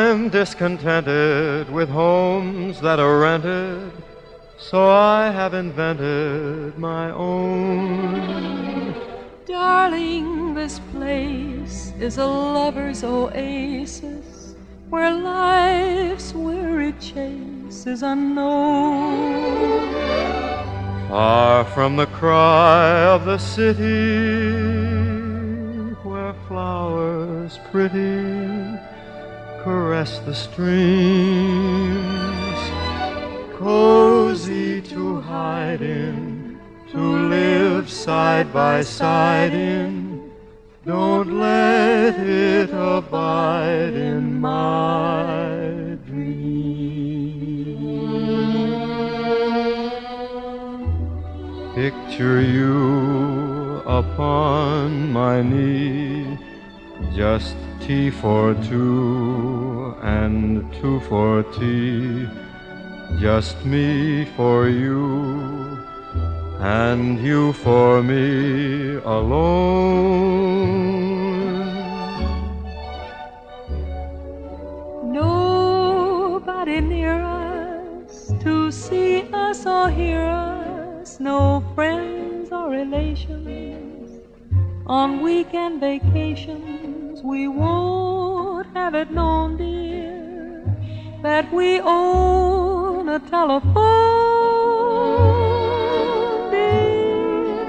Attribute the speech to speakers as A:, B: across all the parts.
A: I'm discontented with homes that are rented, so I have invented my own.
B: Darling, this place is a lover's oasis where life's weary chase is unknown.
A: Far from the cry of the city, where flowers pretty caress the streams, cozy to hide in, to live side by side in. Don't let it abide in my dreams. Picture you upon my knee, just tea for two and two for tea, just me for you and you for me alone.
B: Nobody near us to see us or hear us, no friends or relations. On weekend vacations we won't have it known, dear, that we own a telephone, dear.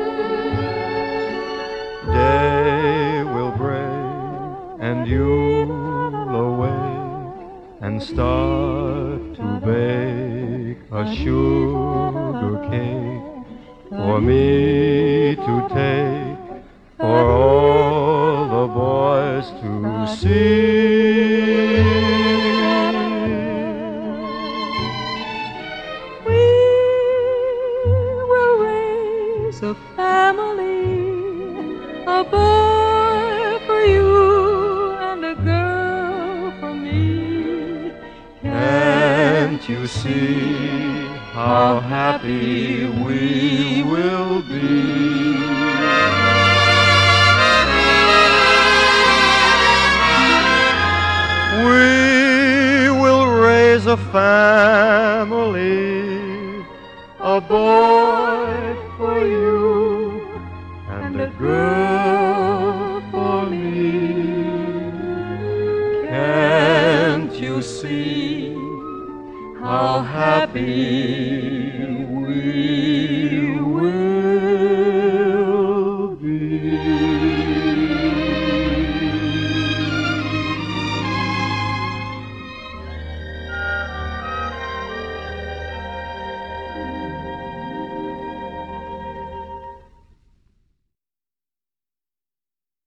A: Day will break and you'll awake and start to bake a sugar cake for me to take, for all the boys to see.
B: We will raise a family, a boy for you and a girl for me.
A: Can't you see how happy we will be? We will raise a family, a boy for you and a girl for me. Can't you see how happy